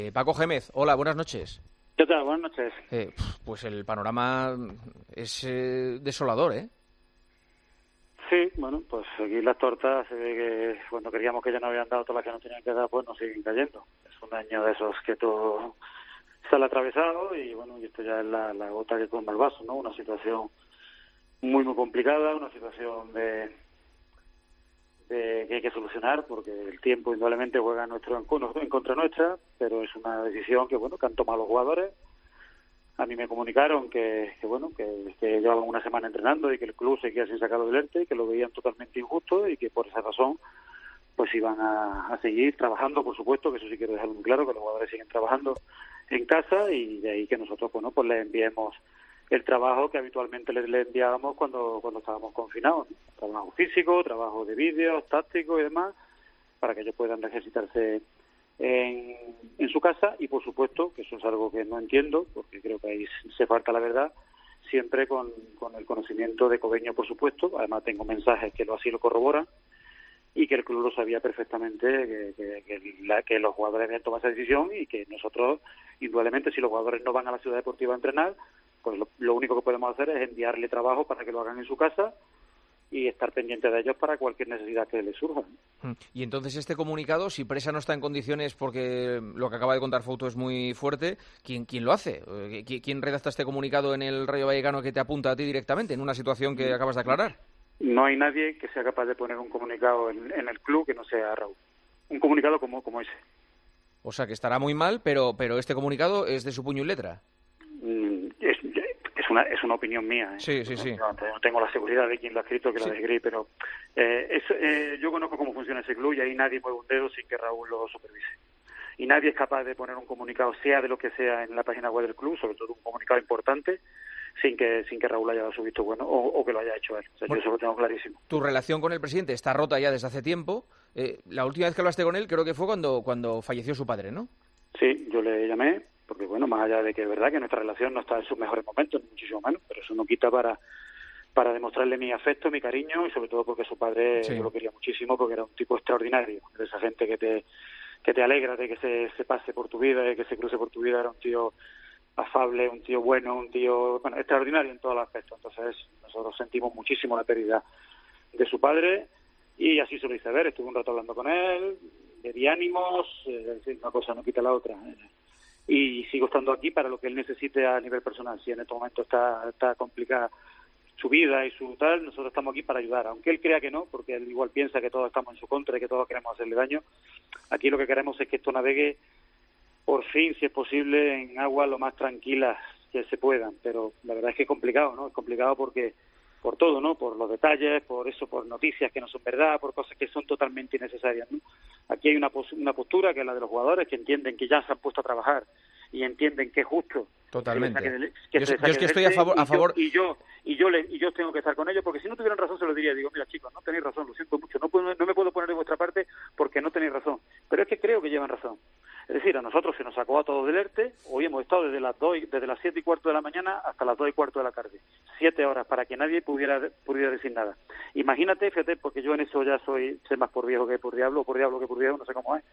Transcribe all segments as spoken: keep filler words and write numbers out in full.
Eh, Paco Gémez, hola, buenas noches. ¿Qué tal? Buenas noches. Eh, pues el panorama es eh, desolador, ¿eh? Sí, bueno, pues aquí las tortas se ve que cuando creíamos que ya no habían dado todas las que nos tenían que dar, pues nos siguen cayendo. Es un año de esos que todo sale atravesado y bueno, y esto ya es la, la gota que colma el vaso, ¿no? Una situación muy, muy complicada, una situación de, de que hay que solucionar porque el tiempo indudablemente juega en, nuestro, en contra nuestra, pero es una decisión que, bueno, que han tomado los jugadores. A mí me comunicaron que, que bueno, que, que llevaban una semana entrenando y que el club seguía sin sacarlo del ERTE, que lo veían totalmente injusto y que por esa razón pues iban a, a seguir trabajando, por supuesto, que eso sí quiero dejarlo muy claro, que los jugadores siguen trabajando en casa y de ahí que nosotros, bueno, pues les enviemos el trabajo que habitualmente les, les enviábamos cuando, cuando estábamos confinados, ¿no? Trabajo físico, trabajo de vídeos, táctico y demás, para que ellos puedan ejercitarse En, en su casa y por supuesto que eso es algo que no entiendo porque creo que ahí se falta la verdad, siempre con, con el conocimiento de Cobeño, por supuesto. Además tengo mensajes que lo así lo corroboran y que el club lo sabía perfectamente, que, que, que, la, que los jugadores habían tomado esa decisión y que nosotros, indudablemente, si los jugadores no van a la ciudad deportiva a entrenar, pues lo, lo único que podemos hacer es enviarle trabajo para que lo hagan en su casa y estar pendiente de ellos para cualquier necesidad que les surja. Y entonces este comunicado, si Presa no está en condiciones porque lo que acaba de contar Fouto es muy fuerte, ¿quién, quién lo hace? ¿Quién redacta este comunicado en el Rayo Vallecano que te apunta a ti directamente en una situación que acabas de aclarar? No hay nadie que sea capaz de poner un comunicado en, en el club que no sea Raúl. Un comunicado como, como ese. O sea que estará muy mal, pero, pero este comunicado es de su puño y letra. Mm, es, es una es una opinión mía, ¿eh? Sí, sí, sí. No, no tengo la seguridad de quién lo ha escrito, que sí. la desgrí, pero eh, es, eh, yo conozco cómo funciona ese club y ahí nadie mueve un dedo sin que Raúl lo supervise. Y nadie es capaz de poner un comunicado, sea de lo que sea, en la página web del club, sobre todo un comunicado importante, sin que sin que Raúl haya dado su visto bueno o, o que lo haya hecho él. O sea, bueno, yo eso lo tengo clarísimo. Tu relación con el presidente está rota ya desde hace tiempo. Eh, la última vez que hablaste con él creo que fue cuando, cuando falleció su padre, ¿no? Sí, yo le llamé, porque bueno, más allá de que es verdad que nuestra relación no está en sus mejores momentos, muchísimo menos, pero eso no quita para para demostrarle mi afecto, mi cariño y sobre todo porque su padre sí. Yo lo quería muchísimo porque era un tipo extraordinario, de esa gente que te que te alegra de que se, se pase por tu vida, de que se cruce por tu vida. Era un tío afable, un tío bueno, un tío bueno extraordinario en todos los aspectos. Entonces nosotros sentimos muchísimo la pérdida de su padre y así se lo hice ver. Estuve un rato hablando con él, le di ánimos, es decir, una cosa no quita la otra. Y sigo estando aquí para lo que él necesite a nivel personal. Si en este momento está, está complicada su vida y su tal, nosotros estamos aquí para ayudar, aunque él crea que no, porque él igual piensa que todos estamos en su contra y que todos queremos hacerle daño. Aquí lo que queremos es que esto navegue por fin, si es posible, en aguas lo más tranquilas que se puedan, pero la verdad es que es complicado, ¿no? Es complicado porque por todo, ¿no? Por los detalles, por eso, por noticias que no son verdad, por cosas que son totalmente innecesarias, ¿no? Aquí hay una, pos- una postura que es la de los jugadores, que entienden que ya se han puesto a trabajar y entienden que es justo. Totalmente. Que del, que yo, yo es que estoy a favor, a favor... Y yo, y yo, y yo, le, y yo tengo que estar con ellos, porque si no tuvieran razón se lo diría. Digo, mira chicos, no tenéis razón, lo siento mucho, no, puedo, no me puedo poner de vuestra parte porque no tenéis razón. Pero es que creo que llevan razón. Es decir, a nosotros se nos sacó a todos del ERTE, hoy hemos estado desde las dos, desde las siete y cuarto de la mañana hasta las dos y cuarto de la tarde. Siete horas para que nadie pudiera pudiera decir nada. Imagínate, fíjate, porque yo en eso ya soy, sé más por viejo que por diablo, por diablo que por viejo, no sé cómo es.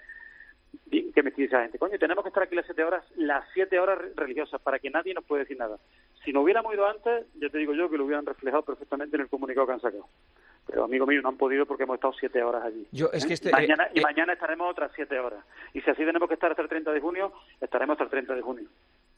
Que me dice la gente, coño, tenemos que estar aquí las siete horas, las siete horas religiosas, para que nadie nos pueda decir nada. Si no hubiéramos ido antes, ya te digo yo que lo hubieran reflejado perfectamente en el comunicado que han sacado. Pero, amigo mío, no han podido porque hemos estado siete horas allí. Yo, es que este, ¿Eh? mañana, eh, y eh, mañana estaremos otras siete horas. Y si así tenemos que estar hasta el treinta de junio, estaremos hasta el treinta de junio.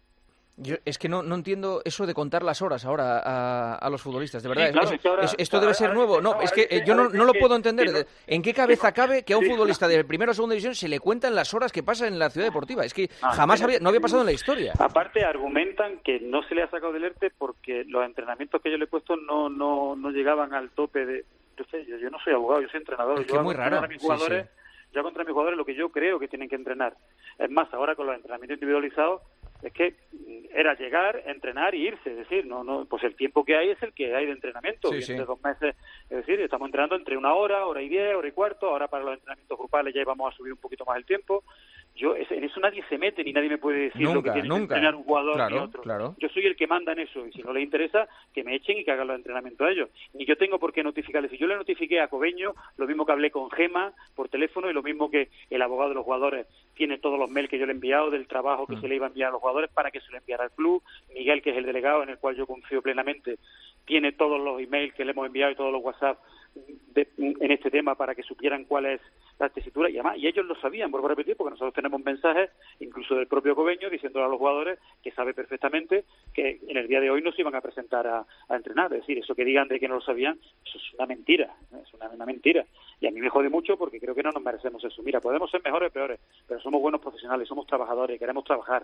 Yo es que no, no entiendo eso de contar las horas ahora a, a los futbolistas, de verdad. Sí, claro, es, es que ahora, es, esto ahora, debe ser ahora, nuevo. No, no, es que ahora, yo no, ahora, no lo que, puedo entender. que no, ¿En qué cabeza sí, cabe que a un sí, futbolista no. de primera o segunda división se le cuentan las horas que pasa en la ciudad deportiva? Es que Ah, jamás sí, había, no había pasado en la historia. Aparte, argumentan que no se le ha sacado del ERTE porque los entrenamientos que yo le he puesto no no no llegaban al tope de... Yo, sé, yo, yo no soy abogado, yo soy entrenador. Es que yo es muy raro. A mis jugadores, sí, sí. Yo hago contra mis jugadores lo que yo creo que tienen que entrenar. Es más, ahora con los entrenamientos individualizados, es que era llegar, entrenar y irse. Es decir, no no pues el tiempo que hay es el que hay de entrenamiento. Sí, entre sí. dos meses, es decir, estamos entrenando entre una hora, hora y diez, hora y cuarto. Ahora para los entrenamientos grupales ya vamos a subir un poquito más el tiempo. Yo en eso nadie se mete, ni nadie me puede decir nunca, lo que tiene nunca. que entrenar un jugador claro, ni otro. Claro. Yo soy el que manda en eso, y si no les interesa, que me echen y que hagan los entrenamientos a ellos. Ni yo tengo por qué notificarles. Si yo le notifiqué a Cobeño, lo mismo que hablé con Gema por teléfono, y lo mismo que el abogado de los jugadores tiene todos los mails que yo le he enviado del trabajo que mm. se le iba a enviar a los jugadores para que se lo enviara al club. Miguel, que es el delegado en el cual yo confío plenamente, tiene todos los emails que le hemos enviado y todos los WhatsApp de, en este tema para que supieran cuál es la tesitura, y además, y ellos lo sabían, vuelvo a repetir, porque nosotros tenemos mensajes, incluso del propio Cobeño, diciéndole a los jugadores que sabe perfectamente que en el día de hoy no se iban a presentar a, a entrenar. Es decir, eso que digan de que no lo sabían, eso es una mentira, es una, una mentira. Y a mí me jode mucho porque creo que no nos merecemos eso. Mira, podemos ser mejores o peores, pero somos buenos profesionales, somos trabajadores, queremos trabajar.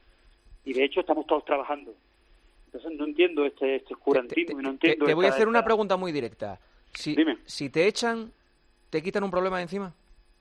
Y de hecho estamos todos trabajando. Entonces no entiendo este, este oscurantismo y no entiendo... Te, te voy esta, a hacer una esta... pregunta muy directa. Si, Dime. Si te echan, ¿te quitan un problema de encima?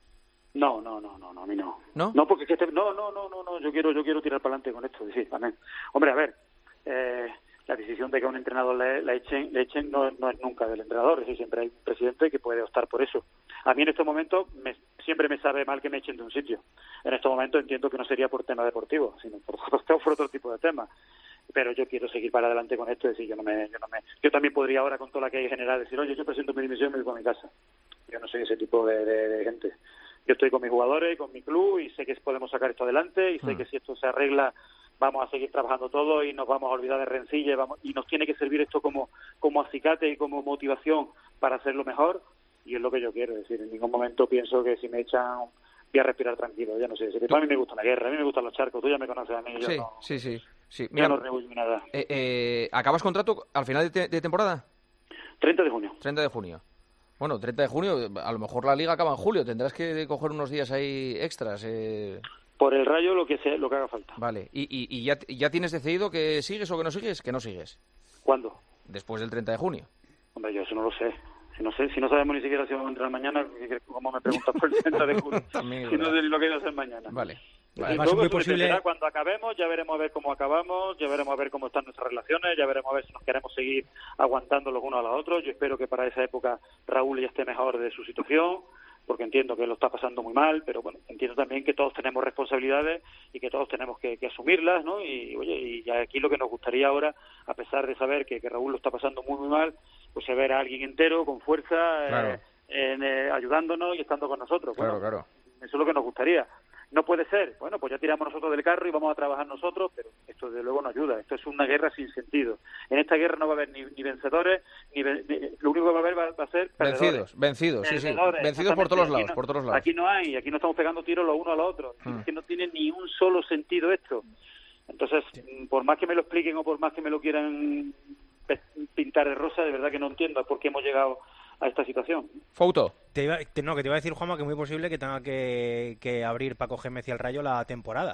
No, no, no, no, no, a mí no. ¿No? No, porque es que este, no, no, no, no, no, yo quiero, yo quiero tirar para adelante con esto, sí, también. Hombre, a ver, eh, la decisión de que a un entrenador le, le echen, le echen no, no es nunca del entrenador, es decir, siempre hay un presidente que puede optar por eso. A mí en estos momentos me, siempre me sabe mal que me echen de un sitio. En estos momentos entiendo que no sería por tema deportivo, sino por, por otro tipo de temas. Pero yo quiero seguir para adelante con esto, es decir, yo no me, yo no me, yo también podría ahora con toda la que hay general decir, oye, yo presento mi dimisión y me voy a mi casa. Yo no soy ese tipo de, de, de gente. Yo estoy con mis jugadores, con mi club, y sé que podemos sacar esto adelante, y sé mm. que si esto se arregla vamos a seguir trabajando todos y nos vamos a olvidar de rencillas, vamos, y nos tiene que servir esto como, como acicate y como motivación para hacerlo mejor, y es lo que yo quiero. Es decir, en ningún momento pienso que si me echan voy a respirar tranquilo, ya no sé. A mí me gusta la guerra, a mí me gustan los charcos, tú ya me conoces a mí. Yo sí, no, sí, sí, sí. Mira, yo no rehuyo nada. Eh, eh, ¿Acabas contrato al final de, te de temporada? treinta de junio. treinta de junio. Bueno, treinta de junio, a lo mejor la liga acaba en julio, tendrás que coger unos días ahí extras. Eh... Por el Rayo, lo que sea, lo que haga falta. Vale, ¿y, y, y ya, ya tienes decidido que sigues o que no sigues? Que no sigues. ¿Cuándo? Después del treinta de junio. Hombre, yo eso no lo sé. Si no sé, si no sabemos ni siquiera si vamos a entrar mañana, ¿cómo me preguntas por el treinta de junio? Si no sé ni lo que voy a hacer mañana. Vale. Vale. Luego, muy posible... cuando acabemos, ya veremos a ver cómo acabamos, ya veremos a ver cómo están nuestras relaciones, ya veremos a ver si nos queremos seguir aguantando los unos a los otros. Yo espero que para esa época Raúl ya esté mejor de su situación, porque entiendo que lo está pasando muy mal, pero bueno, entiendo también que todos tenemos responsabilidades y que todos tenemos que, que asumirlas, ¿no? Y oye, y aquí lo que nos gustaría ahora, a pesar de saber que, que Raúl lo está pasando muy muy mal, pues es ver a alguien entero, con fuerza, claro. eh, en, eh, ayudándonos y estando con nosotros. Claro, bueno, claro. Eso es lo que nos gustaría. No puede ser, bueno, pues ya tiramos nosotros del carro y vamos a trabajar nosotros, pero esto desde luego no ayuda, esto es una guerra sin sentido. En esta guerra no va a haber ni, ni vencedores, ni, ni lo único que va a haber va, va a ser perdedores. Vencidos, vencidos, sí, sí, vencidos por todos los lados, no, por todos lados. Aquí no hay, aquí no estamos pegando tiros los unos a los otros, hmm. es que no tiene ni un solo sentido esto. Entonces, sí. por más que me lo expliquen o por más que me lo quieran pintar de rosa, de verdad que no entiendo por qué hemos llegado a esta situación. Fouto. Te iba, te, no, que te iba a decir, Juanma, que es muy posible que tenga que, que abrir Paco Gémez y el Rayo la temporada,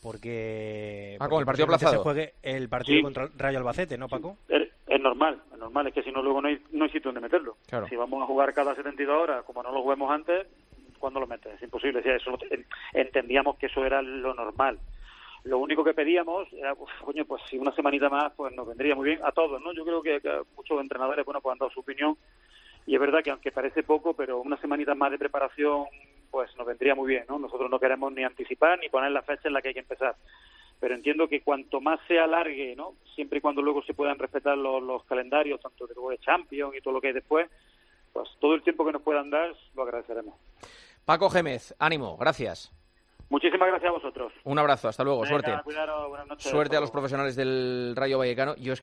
porque... Ah, porque con el partido aplazado. Se juegue el partido sí. contra el Rayo Albacete, ¿no, Paco? Es, es normal, es normal, es que si no luego no hay, no hay sitio donde meterlo. Claro. Si vamos a jugar cada setenta y dos horas, como no lo juguemos antes, ¿cuándo lo metes? Es imposible, o sea, eso, entendíamos que eso era lo normal. Lo único que pedíamos era, pues, coño, pues si una semanita más, pues nos vendría muy bien a todos, ¿no? Yo creo que, que muchos entrenadores, bueno, pues han dado su opinión. Y es verdad que aunque parece poco, pero una semanita más de preparación pues nos vendría muy bien, ¿no? Nosotros no queremos ni anticipar ni poner la fecha en la que hay que empezar. Pero entiendo que cuanto más se alargue, ¿no? Siempre y cuando luego se puedan respetar los, los calendarios, tanto de luego de Champions y todo lo que hay después, pues todo el tiempo que nos puedan dar lo agradeceremos. Paco Gémez, ánimo, gracias. Muchísimas gracias a vosotros. Un abrazo, hasta luego, Venga, suerte. Cuidaros, buenas noches. Suerte a los profesionales del Rayo Vallecano. Yo